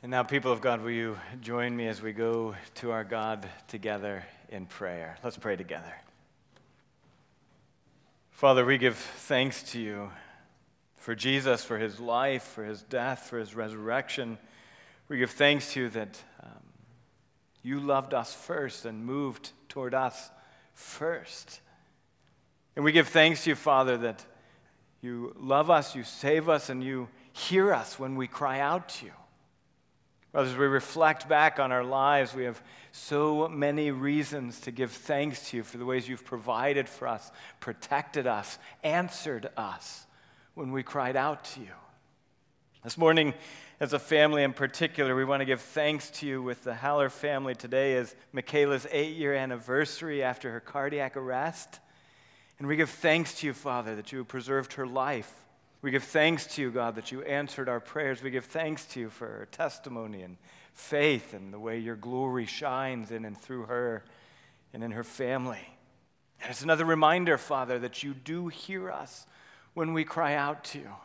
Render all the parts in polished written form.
And now, people of God, will you join me as we go to our God together in prayer? Let's pray together. Father, we give thanks to you for Jesus, for his life, for his death, for his resurrection. We give thanks to you that you loved us first and moved toward us first. And we give thanks to you, Father, that you love us, you save us, and you hear us when we cry out to you. As we reflect back on our lives, we have so many reasons to give thanks to you for the ways you've provided for us, protected us, answered us when we cried out to you. This morning, as a family in particular, we want to give thanks to you with the Haller family. Today is Michaela's 8-year anniversary after her cardiac arrest. And we give thanks to you, Father, that you have preserved her life. We give thanks to you, God, that you answered our prayers. We give thanks to you for her testimony and faith and the way your glory shines in and through her and in her family. And it's another reminder, Father, that you do hear us when we cry out to you.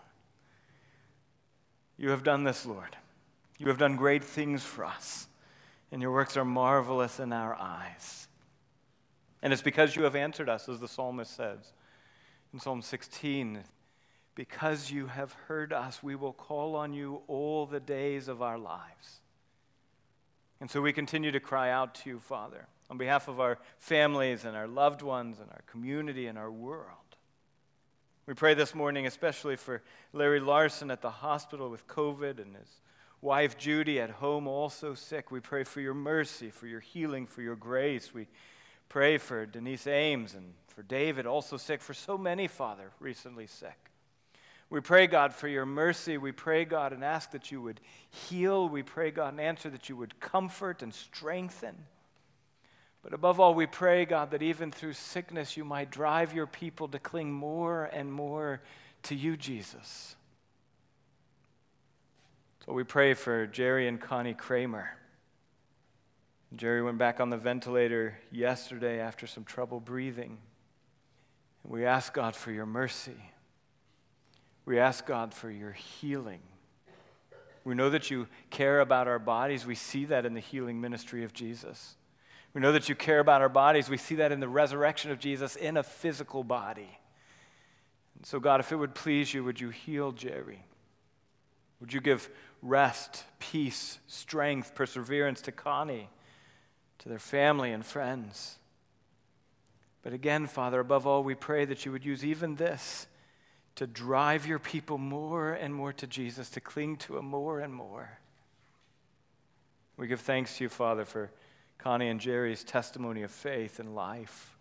You have done this, Lord. You have done great things for us, and your works are marvelous in our eyes. And it's because you have answered us, as the psalmist says in Psalm 16, because you have heard us, we will call on you all the days of our lives. And so we continue to cry out to you, Father, on behalf of our families and our loved ones and our community and our world. We pray this morning especially for Larry Larson at the hospital with COVID and his wife Judy at home also sick. We pray for your mercy, for your healing, for your grace. We pray for Denise Ames and for David also sick, for so many, Father, recently sick. We pray, God, for your mercy. We pray, God, and ask that you would heal. We pray, God, and answer that you would comfort and strengthen. But above all, we pray, God, that even through sickness you might drive your people to cling more and more to you, Jesus. So we pray for Jerry and Connie Kramer. Jerry went back on the ventilator yesterday after some trouble breathing. And we ask, God, for your mercy. We ask, God, for your healing. We know that you care about our bodies. We see that in the healing ministry of Jesus. We know that you care about our bodies. We see that in the resurrection of Jesus in a physical body. And so, God, if it would please you, would you heal Jerry? Would you give rest, peace, strength, perseverance to Connie, to their family and friends? But again, Father, above all, we pray that you would use even this to drive your people more and more to Jesus, to cling to him more and more. We give thanks to you, Father, for Connie and Jerry's testimony of faith and life.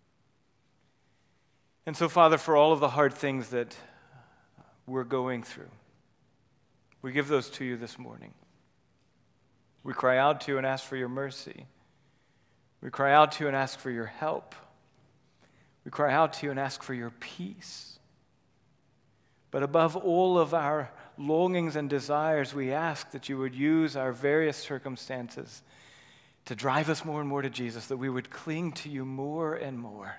And so, Father, for all of the hard things that we're going through, we give those to you this morning. We cry out to you and ask for your mercy. We cry out to you and ask for your help. We cry out to you and ask for your peace. But above all of our longings and desires, we ask that you would use our various circumstances to drive us more and more to Jesus, that we would cling to you more and more.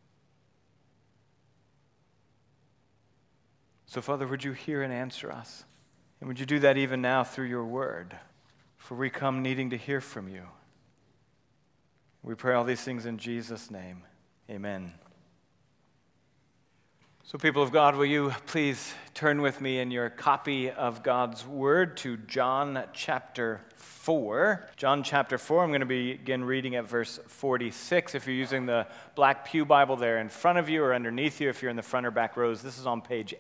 So, Father, would you hear and answer us? And would you do that even now through your word? For we come needing to hear from you. We pray all these things in Jesus' name. Amen. So, people of God, will you please turn with me in your copy of God's Word to John chapter 4. John chapter 4, I'm going to begin reading at verse 46. If you're using the Black Pew Bible there in front of you or underneath you, if you're in the front or back rows, this is on page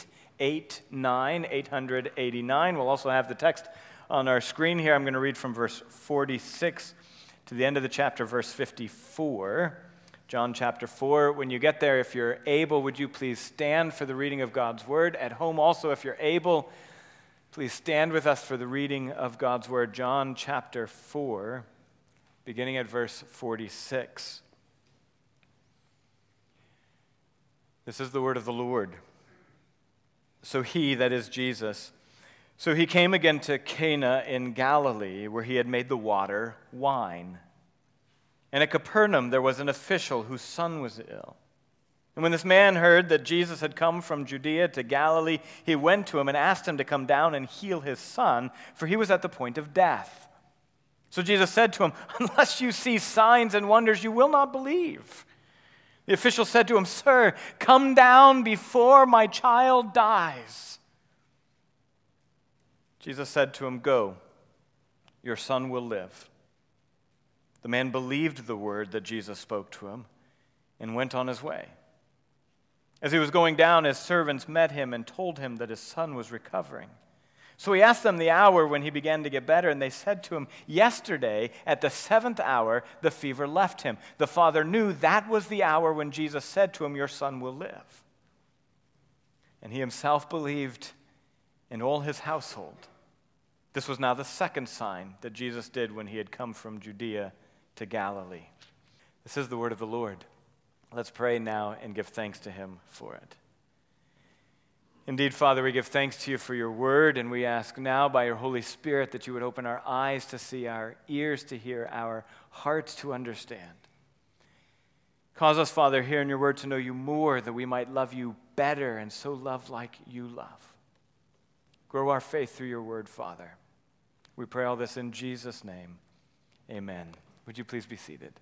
889. We'll also have the text on our screen here. I'm going to read from verse 46 to the end of the chapter, verse 54. John chapter 4. When you get there, if you're able, would you please stand for the reading of God's word? At home also, if you're able, please stand with us for the reading of God's word. John chapter 4, beginning at verse 46. This is the word of the Lord. So he, that is Jesus, so he came again to Cana in Galilee, where he had made the water wine. And at Capernaum there was an official whose son was ill. And when this man heard that Jesus had come from Judea to Galilee, he went to him and asked him to come down and heal his son, for he was at the point of death. So Jesus said to him, "Unless you see signs and wonders, you will not believe." The official said to him, "Sir, come down before my child dies." Jesus said to him, "Go, your son will live." The man believed the word that Jesus spoke to him and went on his way. As he was going down, his servants met him and told him that his son was recovering. So he asked them the hour when he began to get better, and they said to him, "Yesterday, at the 7th hour, the fever left him." The father knew that was the hour when Jesus said to him, "Your son will live." And he himself believed, and all his household. This was now the second sign that Jesus did when he had come from Judea to Galilee. This is the word of the Lord. Let's pray now and give thanks to him for it. Indeed, Father, we give thanks to you for your word, and we ask now by your Holy Spirit that you would open our eyes to see, our ears to hear, our hearts to understand. Cause us, Father, here in your word to know you more, that we might love you better and so love like you love. Grow our faith through your word, Father. We pray all this in Jesus' name. Amen. Would you please be seated?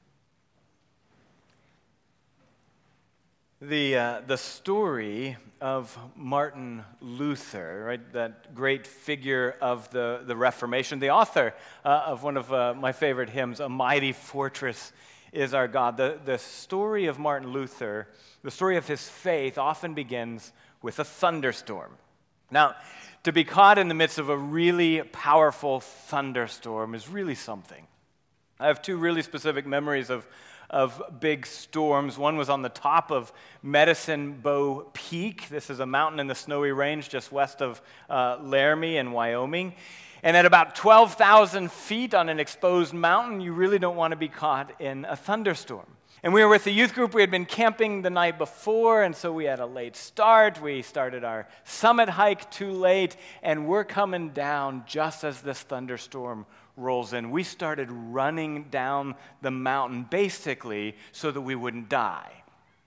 The story of Martin Luther, right, that great figure of the Reformation, the author of one of my favorite hymns, "A Mighty Fortress is Our God." The story of Martin Luther, the story of his faith, often begins with a thunderstorm. Now, to be caught in the midst of a really powerful thunderstorm is really something. I have two really specific memories of big storms. One was on the top of Medicine Bow Peak. This is a mountain in the Snowy Range just west of Laramie in Wyoming. And at about 12,000 feet on an exposed mountain, you really don't want to be caught in a thunderstorm. And we were with the youth group. We had been camping the night before, and so we had a late start. We started our summit hike too late, and we're coming down just as this thunderstorm rolls in. We started running down the mountain basically so that we wouldn't die.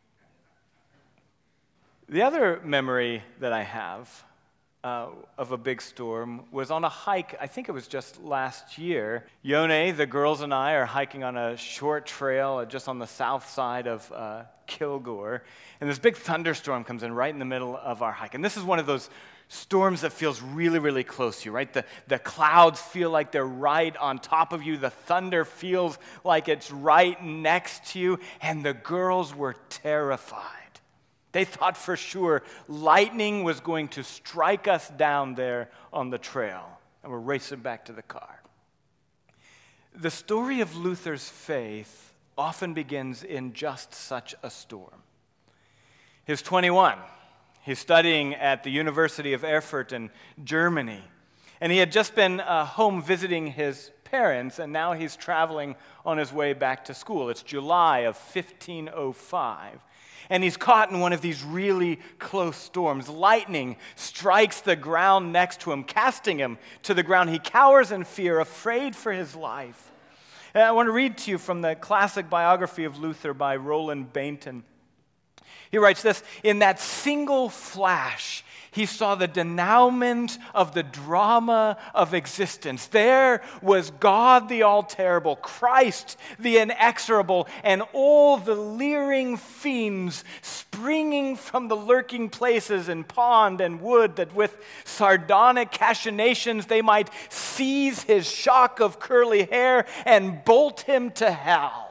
The other memory that I have of a big storm was on a hike. I think it was just last year. Yone, the girls, and I are hiking on a short trail just on the south side of Kilgore, and this big thunderstorm comes in right in the middle of our hike. And this is one of those storms that feels really, really close to you, right? The clouds feel like they're right on top of you. The thunder feels like it's right next to you, and the girls were terrified. They thought for sure lightning was going to strike us down there on the trail, and we're racing back to the car. The story of Luther's faith often begins in just such a storm. He's 21. He's studying at the University of Erfurt in Germany, and he had just been home visiting his parents, and now he's traveling on his way back to school. It's July of 1505. And he's caught in one of these really close storms. Lightning strikes the ground next to him, casting him to the ground. He cowers in fear, afraid for his life. And I want to read to you from the classic biography of Luther by Roland Bainton. He writes this: "In that single flash, he saw the denouement of the drama of existence. There was God the all-terrible, Christ the inexorable, and all the leering fiends springing from the lurking places in pond and wood, that with sardonic cachinations they might seize his shock of curly hair and bolt him to hell."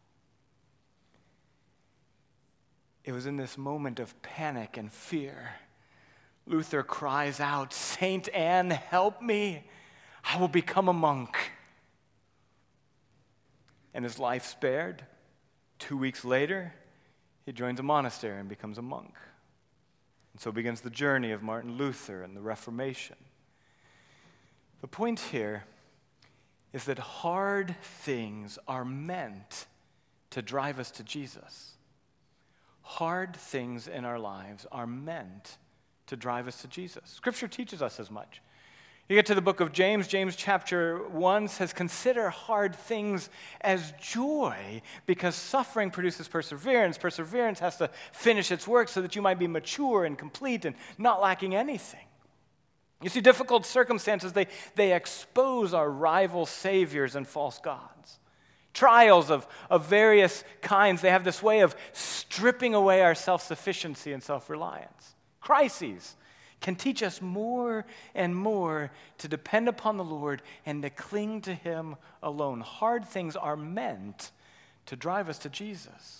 It was in this moment of panic and fear Luther cries out, "Saint Anne, help me. I will become a monk." And his life spared. 2 weeks later, he joins a monastery and becomes a monk. And so begins the journey of Martin Luther and the Reformation. The point here is that hard things are meant to drive us to Jesus. Hard things in our lives are meant to drive us to Jesus. Scripture teaches us as much. You get to the book of James, James chapter 1 says, consider hard things as joy because suffering produces perseverance. Perseverance has to finish its work so that you might be mature and complete and not lacking anything. You see, difficult circumstances, they expose our rival saviors and false gods. Trials of various kinds, they have this way of stripping away our self-sufficiency and self-reliance. Crises can teach us more and more to depend upon the Lord and to cling to Him alone. Hard things are meant to drive us to Jesus.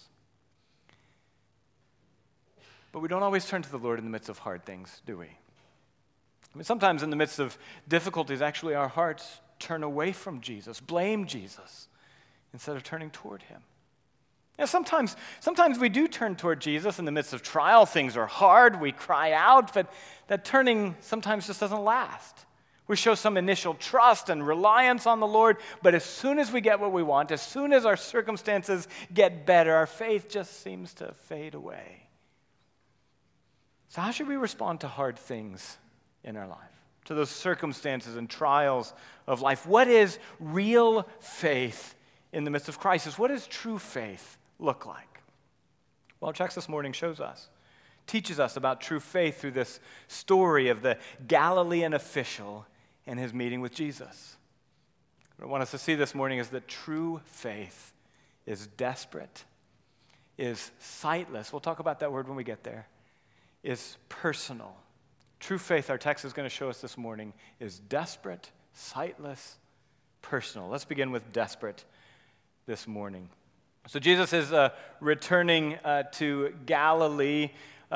But we don't always turn to the Lord in the midst of hard things, do we? I mean, sometimes in the midst of difficulties, actually our hearts turn away from Jesus, blame Jesus, instead of turning toward Him. Now, sometimes we do turn toward Jesus in the midst of trial. Things are hard. We cry out, but that turning sometimes just doesn't last. We show some initial trust and reliance on the Lord, but as soon as we get what we want, as soon as our circumstances get better, our faith just seems to fade away. So how should we respond to hard things in our life, to those circumstances and trials of life? What is real faith in the midst of crisis? What does true faith look like? Well, our text this morning teaches us about true faith through this story of the Galilean official and his meeting with Jesus. What I want us to see this morning is that true faith is desperate, is sightless. We'll talk about that word when we get there. Is personal. True faith, our text is going to show us this morning, is desperate, sightless, personal. Let's begin with desperate this morning. So Jesus is returning to Galilee.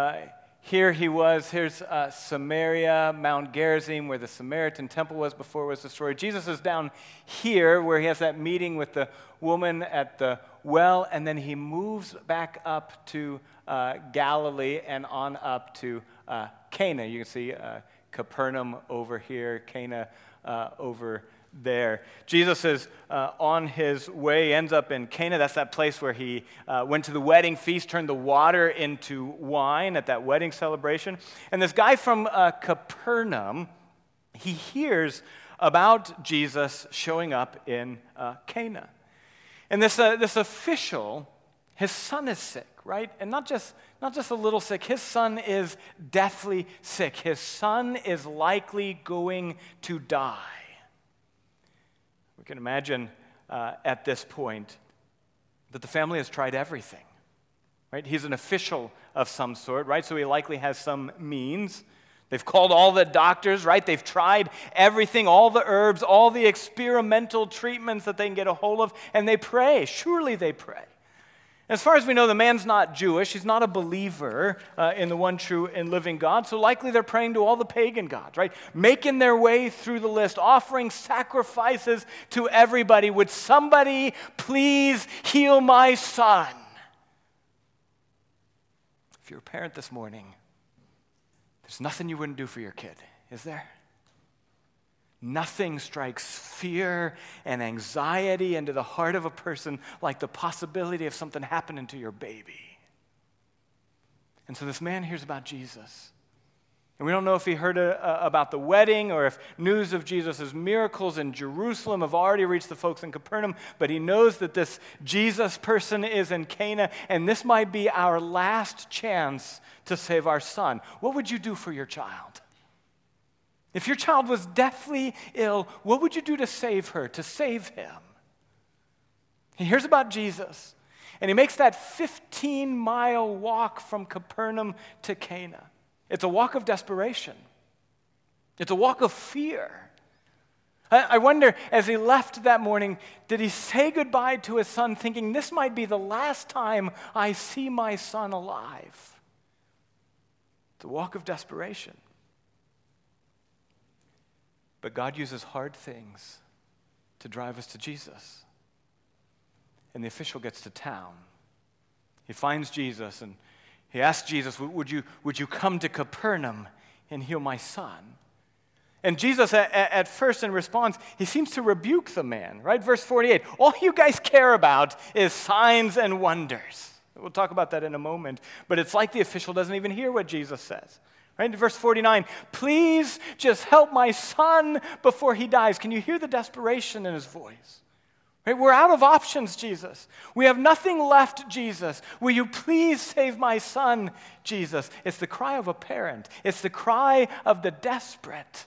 Here's Samaria, Mount Gerizim, where the Samaritan temple was before it was destroyed. Jesus is down here where he has that meeting with the woman at the well, and then he moves back up to Galilee and on up to Cana. You can see Capernaum over here, Cana over there. Jesus is on his way, ends up in Cana. That's that place where he went to the wedding feast, turned the water into wine at that wedding celebration. And this guy from Capernaum, he hears about Jesus showing up in Cana. And this official, his son is sick, right? And not just a little sick. His son is deathly sick. His son is likely going to die. We can imagine at this point that the family has tried everything, right? He's an official of some sort, right? So he likely has some means. They've called all the doctors, right? They've tried everything, all the herbs, all the experimental treatments that they can get a hold of, and they pray. Surely they pray. As far as we know, the man's not Jewish. He's not a believer in the one true and living God. So likely they're praying to all the pagan gods, right? Making their way through the list, offering sacrifices to everybody. Would somebody please heal my son? If you're a parent this morning, there's nothing you wouldn't do for your kid, is there? Nothing strikes fear and anxiety into the heart of a person like the possibility of something happening to your baby. And so this man hears about Jesus. And we don't know if he heard about the wedding or if news of Jesus' miracles in Jerusalem have already reached the folks in Capernaum, but he knows that this Jesus person is in Cana, and this might be our last chance to save our son. What would you do for your child? If your child was deathly ill, what would you do to save her, to save him? He hears about Jesus, and he makes that 15-mile walk from Capernaum to Cana. It's a walk of desperation. It's a walk of fear. I wonder, as he left that morning, did he say goodbye to his son thinking, this might be the last time I see my son alive? It's a walk of desperation. But God uses hard things to drive us to Jesus. And the official gets to town. He finds Jesus and he asks Jesus, would you come to Capernaum and heal my son? And Jesus, at first in response, he seems to rebuke the man, right? Verse 48, all you guys care about is signs and wonders. We'll talk about that in a moment. But it's like the official doesn't even hear what Jesus says. Right? In verse 49, please just help my son before he dies. Can you hear the desperation in his voice? Right? We're out of options, Jesus. We have nothing left, Jesus. Will you please save my son, Jesus? It's the cry of a parent. It's the cry of the desperate.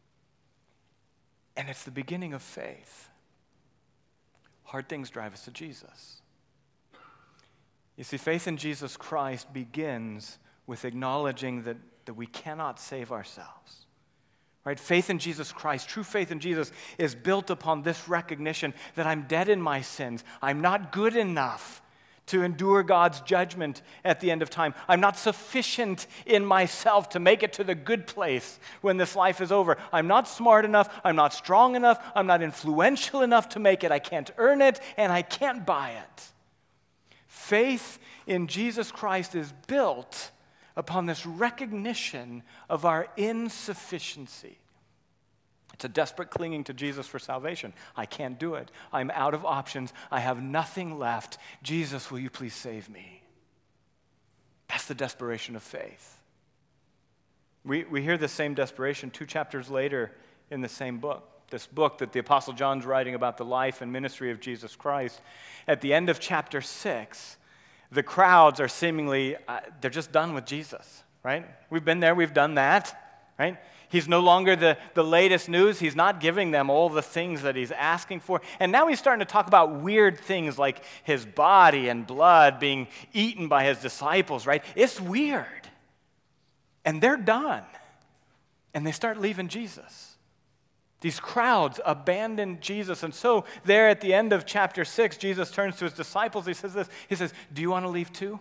And it's the beginning of faith. Hard things drive us to Jesus. You see, faith in Jesus Christ begins with acknowledging that we cannot save ourselves. Right? Faith in Jesus Christ, true faith in Jesus, is built upon this recognition that I'm dead in my sins. I'm not good enough to endure God's judgment at the end of time. I'm not sufficient in myself to make it to the good place when this life is over. I'm not smart enough. I'm not strong enough. I'm not influential enough to make it. I can't earn it, and I can't buy it. Faith in Jesus Christ is built upon this recognition of our insufficiency. It's a desperate clinging to Jesus for salvation. I can't do it. I'm out of options. I have nothing left. Jesus, will you please save me? That's the desperation of faith. We hear the same desperation 2 chapters later in the same book. This book that the Apostle John's writing about the life and ministry of Jesus Christ. At the end of chapter 6, the crowds are seemingly, they're just done with Jesus, right? We've been there, we've done that, right? He's no longer the latest news. He's not giving them all the things that he's asking for. And now he's starting to talk about weird things like his body and blood being eaten by his disciples, right? It's weird. And they're done. And they start leaving Jesus. These crowds abandon Jesus. And so there at the end of chapter 6, Jesus turns to his disciples. He says this. He says, do you want to leave too?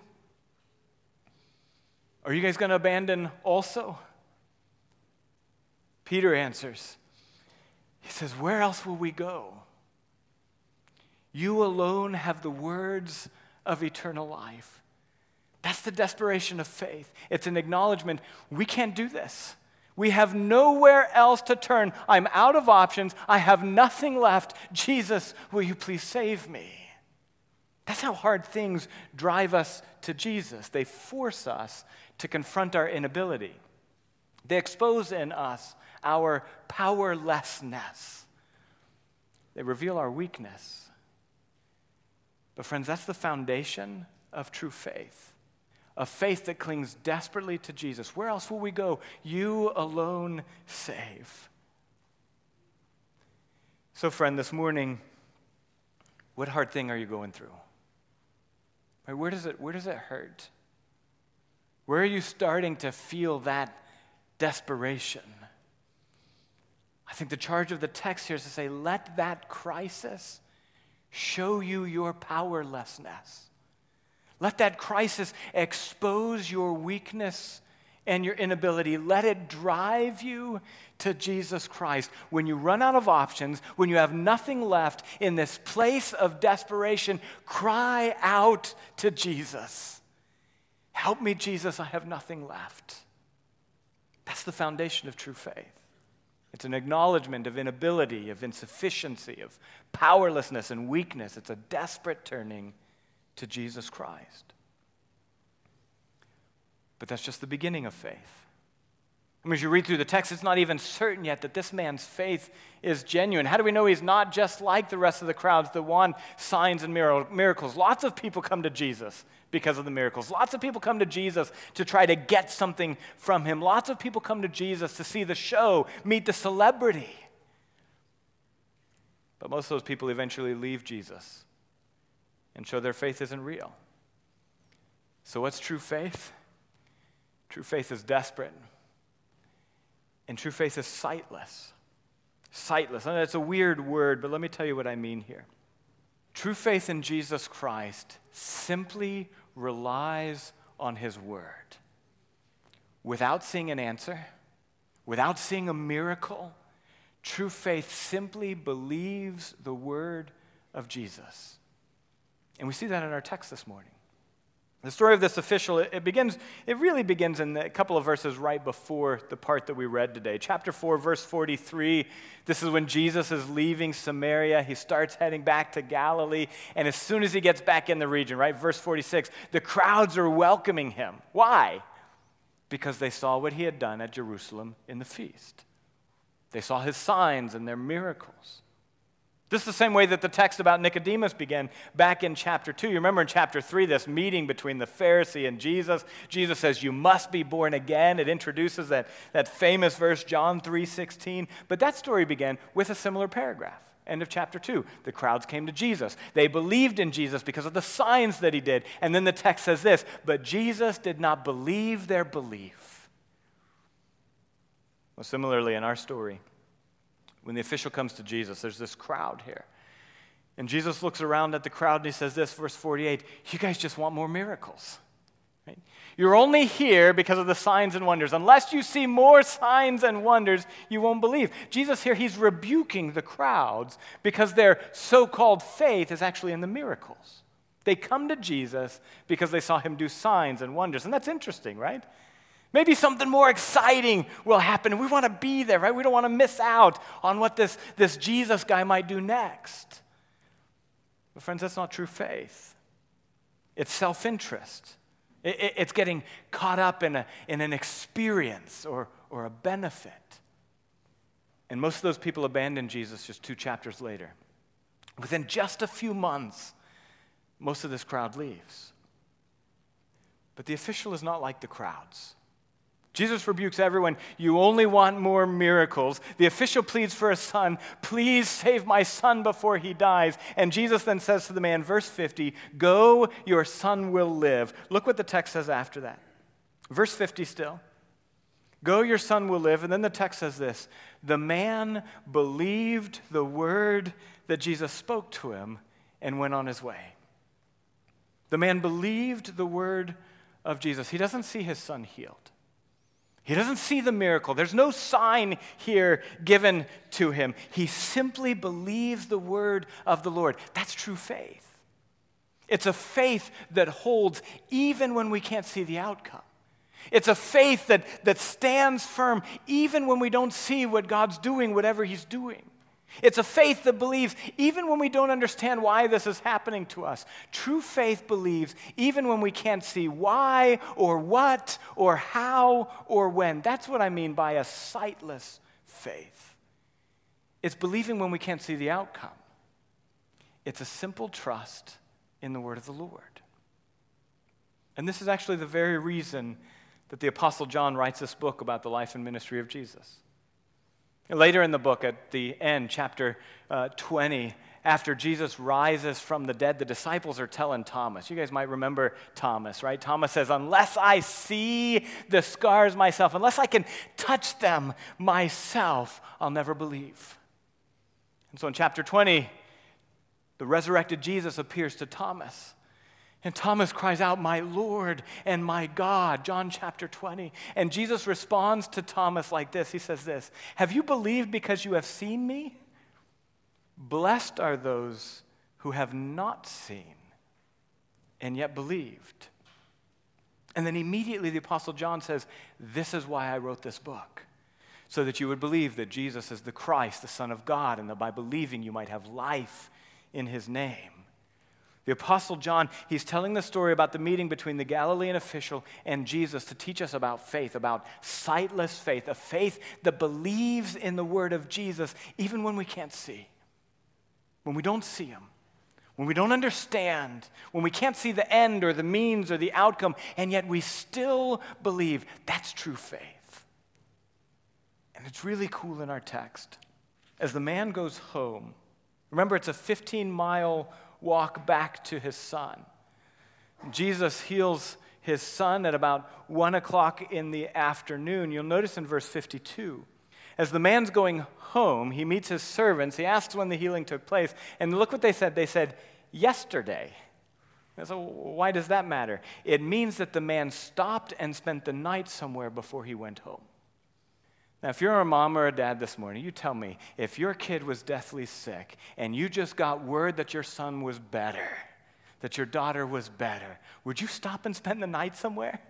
Are you guys going to abandon also? Peter answers. He says, where else will we go? You alone have the words of eternal life. That's the desperation of faith. It's an acknowledgement, we can't do this. We have nowhere else to turn. I'm out of options. I have nothing left. Jesus, will you please save me? That's how hard things drive us to Jesus. They force us to confront our inability. They expose in us our powerlessness. They reveal our weakness. But friends, that's the foundation of true faith. A faith that clings desperately to Jesus. Where else will we go? You alone save. So friend, this morning, what hard thing are you going through? Right, where does it hurt? Where are you starting to feel that desperation? I think the charge of the text here is to say, let that crisis show you your powerlessness. Let that crisis expose your weakness and your inability. Let it drive you to Jesus Christ. When you run out of options, when you have nothing left in this place of desperation, cry out to Jesus. Help me, Jesus, I have nothing left. That's the foundation of true faith. It's an acknowledgement of inability, of insufficiency, of powerlessness and weakness. It's a desperate turning to Jesus Christ. But that's just the beginning of faith. I mean, as you read through the text, it's not even certain yet that this man's faith is genuine. How do we know he's not just like the rest of the crowds that want signs and miracles? Lots of people come to Jesus because of the miracles. Lots of people come to Jesus to try to get something from him. Lots of people come to Jesus to see the show, meet the celebrity. But most of those people eventually leave Jesus and show their faith isn't real. So what's true faith? True faith is desperate. And true faith is sightless. Sightless. I know it's a weird word, but let me tell you what I mean here. True faith in Jesus Christ simply relies on his word. Without seeing an answer, without seeing a miracle, true faith simply believes the word of Jesus. And we see that in our text this morning. The story of this official, it really begins in a couple of verses right before the part that we read today. Chapter 4, verse 43, this is when Jesus is leaving Samaria. He starts heading back to Galilee, and as soon as he gets back in the region, right, verse 46, the crowds are welcoming him. Why? because they saw what he had done at Jerusalem in the feast. They saw his signs and their miracles. This is the same way that the text about Nicodemus began back in chapter 2. You remember in chapter 3, this meeting between the Pharisee and Jesus. Jesus says, you must be born again. It introduces that famous verse, John 3:16. But that story began with a similar paragraph. End of chapter 2. The crowds came to Jesus. They believed in Jesus because of the signs that he did. And then the text says this, but Jesus did not believe their belief. Well, similarly in our story, when the official comes to Jesus, there's this crowd here. And Jesus looks around at the crowd and he says this, verse 48, you guys just want more miracles. Right? You're only here because of the signs and wonders. Unless you see more signs and wonders, you won't believe. Jesus here, he's rebuking the crowds because their so-called faith is actually in the miracles. They come to Jesus because they saw him do signs and wonders. And that's interesting, right? Maybe something more exciting will happen. We want to be there, right? We don't want to miss out on what this Jesus guy might do next. But friends, that's not true faith. It's self-interest. It's getting caught up in an experience or a benefit. And most of those people abandoned Jesus just 2 chapters later. Within just a few months, most of this crowd leaves. But the official is not like the crowds. Jesus rebukes everyone. You only want more miracles. The official pleads for a son. Please save my son before he dies. And Jesus then says to the man, verse 50, go, your son will live. Look what the text says after that. Verse 50 still. Go, your son will live. And then the text says this. The man believed the word that Jesus spoke to him and went on his way. The man believed the word of Jesus. He doesn't see his son healed. He doesn't see the miracle. There's no sign here given to him. He simply believes the word of the Lord. That's true faith. It's a faith that holds even when we can't see the outcome. It's a faith that stands firm even when we don't see what God's doing, whatever he's doing. It's a faith that believes even when we don't understand why this is happening to us. True faith believes even when we can't see why or what or how or when. That's what I mean by a sightless faith. It's believing when we can't see the outcome. It's a simple trust in the word of the Lord. And this is actually the very reason that the Apostle John writes this book about the life and ministry of Jesus. Later in the book, at the end, chapter 20, after Jesus rises from the dead, the disciples are telling Thomas. You guys might remember Thomas, right? Thomas says, unless I see the scars myself, unless I can touch them myself, I'll never believe. And so in chapter 20, the resurrected Jesus appears to Thomas. And Thomas cries out, my Lord and my God, John chapter 20. And Jesus responds to Thomas like this. He says this, have you believed because you have seen me? Blessed are those who have not seen and yet believed. And then immediately the Apostle John says, this is why I wrote this book, so that you would believe that Jesus is the Christ, the Son of God, and that by believing you might have life in his name. The Apostle John, he's telling the story about the meeting between the Galilean official and Jesus to teach us about faith, about sightless faith, a faith that believes in the word of Jesus even when we can't see, when we don't see him, when we don't understand, when we can't see the end or the means or the outcome, and yet we still believe. That's true faith. And it's really cool in our text. As the man goes home, remember it's a 15-mile walk back to his son. Jesus heals his son at about 1 o'clock in the afternoon. You'll notice in verse 52, as the man's going home, he meets his servants. He asks when the healing took place. And look what they said. They said, yesterday. And so why does that matter? It means that the man stopped and spent the night somewhere before he went home. Now, if you're a mom or a dad this morning, you tell me, if your kid was deathly sick and you just got word that your son was better, that your daughter was better, would you stop and spend the night somewhere?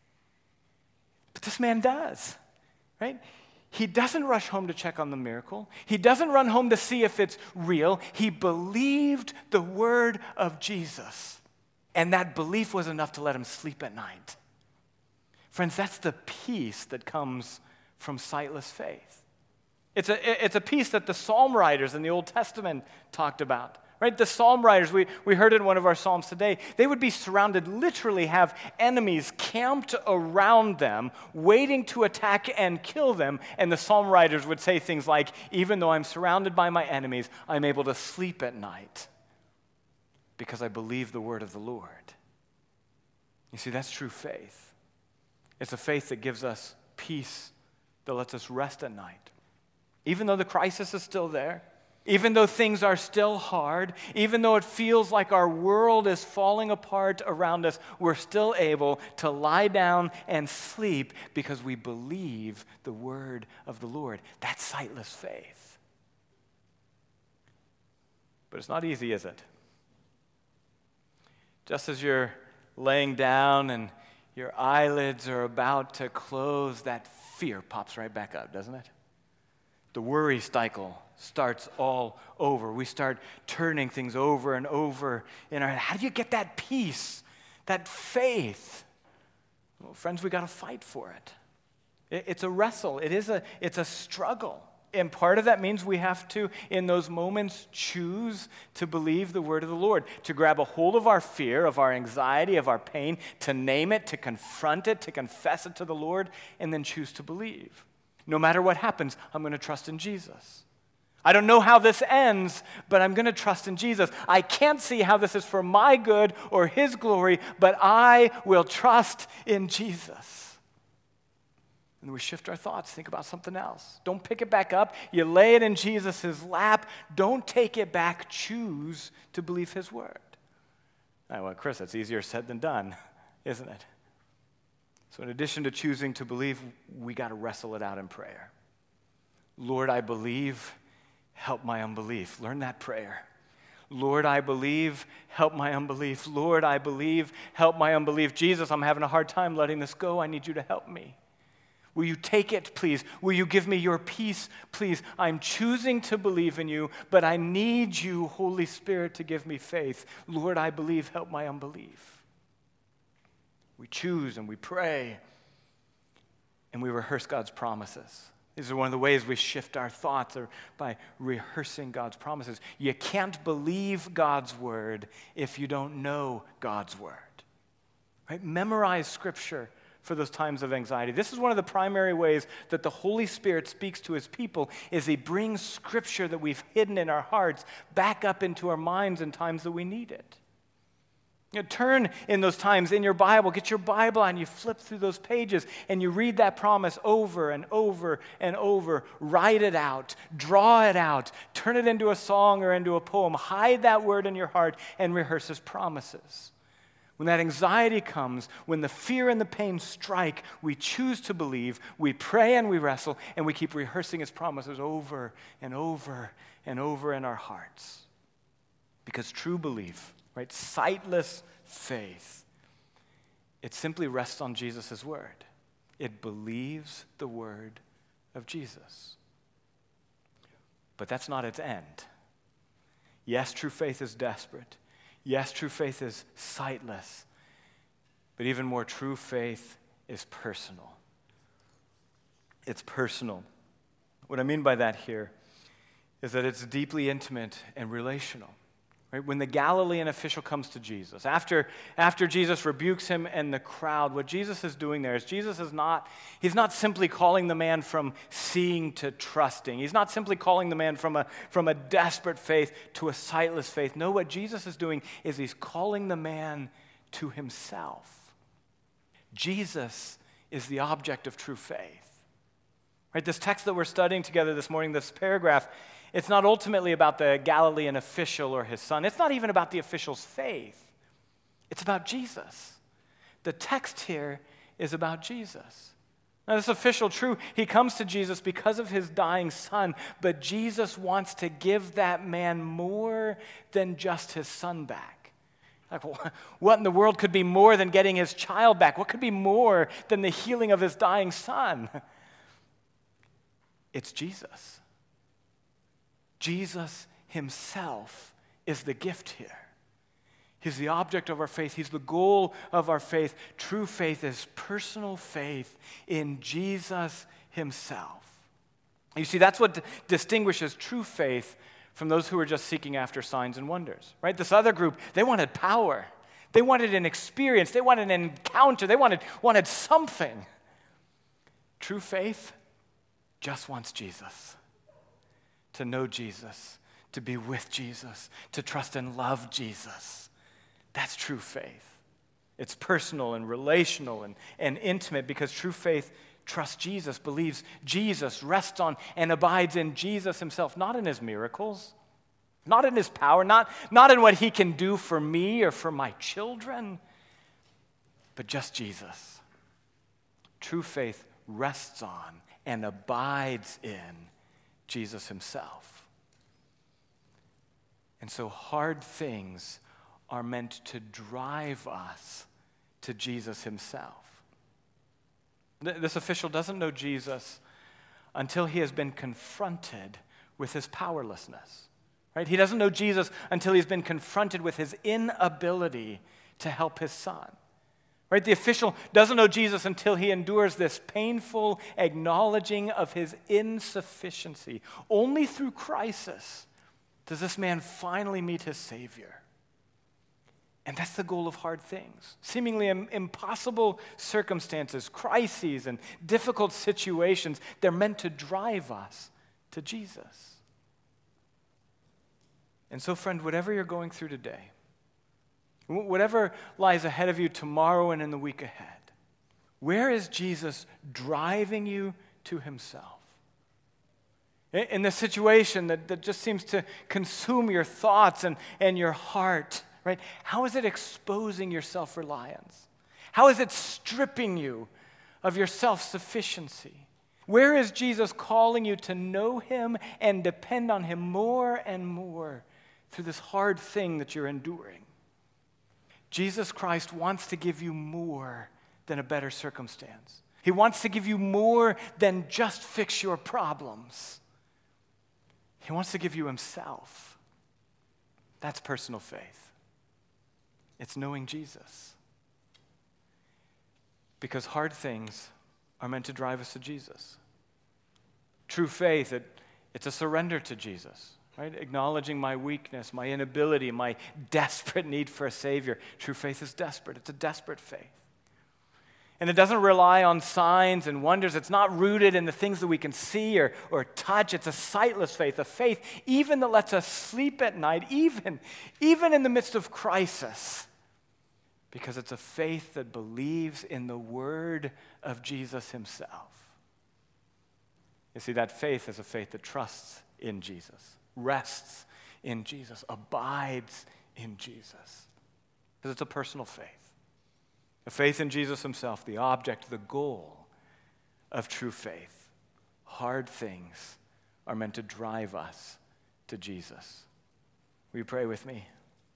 But this man does, right? He doesn't rush home to check on the miracle. He doesn't run home to see if it's real. He believed the word of Jesus, and that belief was enough to let him sleep at night. Friends, that's the peace that comes from sightless faith. It's a peace that the psalm writers in the Old Testament talked about. Right? The psalm writers, we heard in one of our psalms today, they would be surrounded, literally have enemies camped around them, waiting to attack and kill them. And the psalm writers would say things like, even though I'm surrounded by my enemies, I'm able to sleep at night because I believe the word of the Lord. You see, that's true faith. It's a faith that gives us peace, that lets us rest at night. Even though the crisis is still there, even though things are still hard, even though it feels like our world is falling apart around us, we're still able to lie down and sleep because we believe the word of the Lord. That's sightless faith. But it's not easy, is it? Just as you're laying down and your eyelids are about to close, that fear pops right back up, doesn't it? The worry cycle starts all over. We start turning things over and over in our head. How do you get that peace, that faith? Well, friends, we got to fight for it. It's a wrestle. It's a struggle. And part of that means we have to, in those moments, choose to believe the word of the Lord, to grab a hold of our fear, of our anxiety, of our pain, to name it, to confront it, to confess it to the Lord, and then choose to believe. No matter what happens, I'm going to trust in Jesus. I don't know how this ends, but I'm going to trust in Jesus. I can't see how this is for my good or his glory, but I will trust in Jesus. And we shift our thoughts, think about something else. Don't pick it back up. You lay it in Jesus' lap. Don't take it back. Choose to believe his word. Well, Chris, that's easier said than done, isn't it? So in addition to choosing to believe, we got to wrestle it out in prayer. Lord, I believe, help my unbelief. Learn that prayer. Lord, I believe, help my unbelief. Lord, I believe, help my unbelief. Jesus, I'm having a hard time letting this go. I need you to help me. Will you take it, please? Will you give me your peace, please? I'm choosing to believe in you, but I need you, Holy Spirit, to give me faith. Lord, I believe, help my unbelief. We choose and we pray and we rehearse God's promises. These are one of the ways we shift our thoughts, or by rehearsing God's promises. You can't believe God's word if you don't know God's word. Right? Memorize Scripture for those times of anxiety. This is one of the primary ways that the Holy Spirit speaks to his people, is he brings Scripture that we've hidden in our hearts back up into our minds in times that we need it. Turn in those times in your Bible, get your Bible and you flip through those pages and you read that promise over and over and over. Write it out, draw it out, turn it into a song or into a poem. Hide that word in your heart and rehearse his promises. When that anxiety comes, when the fear and the pain strike, we choose to believe, we pray and we wrestle, and we keep rehearsing his promises over and over and over in our hearts. Because true belief, right, sightless faith, it simply rests on Jesus' word. It believes the word of Jesus. But that's not its end. Yes, true faith is desperate. Yes, true faith is sightless. But even more, true faith is personal. It's personal. What I mean by that here is that it's deeply intimate and relational. Right? When the Galilean official comes to Jesus, after Jesus rebukes him and the crowd, what Jesus is doing there is he's not simply calling the man from seeing to trusting. He's not simply calling the man from a desperate faith to a sightless faith. No, what Jesus is doing is he's calling the man to himself. Jesus is the object of true faith. Right? This text that we're studying together this morning, this paragraph, it's not ultimately about the Galilean official or his son. It's not even about the official's faith. It's about Jesus. The text here is about Jesus. Now, this official, true, he comes to Jesus because of his dying son, but Jesus wants to give that man more than just his son back. Like, what in the world could be more than getting his child back? What could be more than the healing of his dying son? It's Jesus. Jesus himself is the gift here. He's the object of our faith. He's the goal of our faith. True faith is personal faith in Jesus himself. You see, that's what distinguishes true faith from those who are just seeking after signs and wonders, right? This other group, they wanted power. They wanted an experience. They wanted an encounter. They wanted something. True faith just wants Jesus, to know Jesus, to be with Jesus, to trust and love Jesus. That's true faith. It's personal and relational and intimate because true faith trusts Jesus, believes Jesus, rests on and abides in Jesus himself, not in his miracles, not in his power, not in what he can do for me or for my children, but just Jesus. True faith rests on and abides in Jesus himself. And so hard things are meant to drive us to Jesus himself. This official doesn't know Jesus until he has been confronted with his powerlessness, right? He doesn't know Jesus until he's been confronted with his inability to help his son, right? The official doesn't know Jesus until he endures this painful acknowledging of his insufficiency. Only through crisis does this man finally meet his Savior. And that's the goal of hard things. Seemingly impossible circumstances, crises, and difficult situations, they're meant to drive us to Jesus. And so, friend, whatever you're going through today, whatever lies ahead of you tomorrow and in the week ahead, where is Jesus driving you to himself? In this situation that just seems to consume your thoughts and your heart, right? How is it exposing your self-reliance? How is it stripping you of your self-sufficiency? Where is Jesus calling you to know him and depend on him more and more through this hard thing that you're enduring? Jesus Christ wants to give you more than a better circumstance. He wants to give you more than just fix your problems. He wants to give you himself. That's personal faith. It's knowing Jesus. Because hard things are meant to drive us to Jesus. True faith, it's a surrender to Jesus, right? Acknowledging my weakness, my inability, my desperate need for a Savior. True faith is desperate. It's a desperate faith. And it doesn't rely on signs and wonders. It's not rooted in the things that we can see or touch. It's a sightless faith, a faith even that lets us sleep at night, even in the midst of crisis. Because it's a faith that believes in the word of Jesus himself. You see, that faith is a faith that trusts in Jesus, rests in Jesus, abides in Jesus. Because it's a personal faith. A faith in Jesus himself, the object, the goal of true faith. Hard things are meant to drive us to Jesus. Will you pray with me?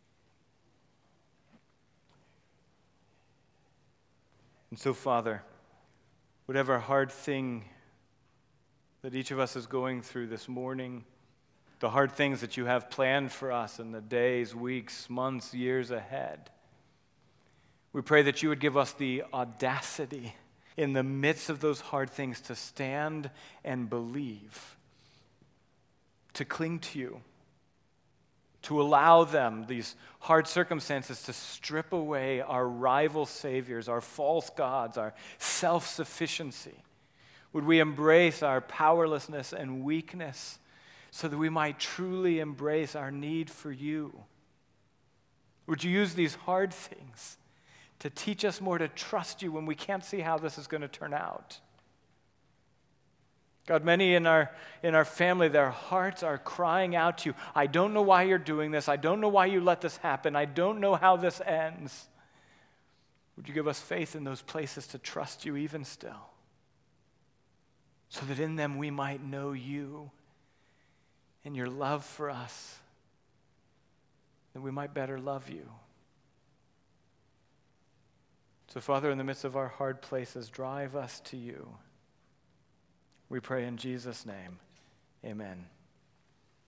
And so, Father, whatever hard thing that each of us is going through this morning, the hard things that you have planned for us in the days, weeks, months, years ahead, we pray that you would give us the audacity in the midst of those hard things to stand and believe, to cling to you, to allow them, these hard circumstances, to strip away our rival saviors, our false gods, our self-sufficiency. Would we embrace our powerlessness and weakness so that we might truly embrace our need for you? Would you use these hard things to teach us more to trust you when we can't see how this is going to turn out? God, many in our family, their hearts are crying out to you. I don't know why you're doing this. I don't know why you let this happen. I don't know how this ends. Would you give us faith in those places to trust you even still, so that in them we might know you and your love for us, that we might better love you. So, Father, in the midst of our hard places, drive us to you. We pray in Jesus' name. Amen.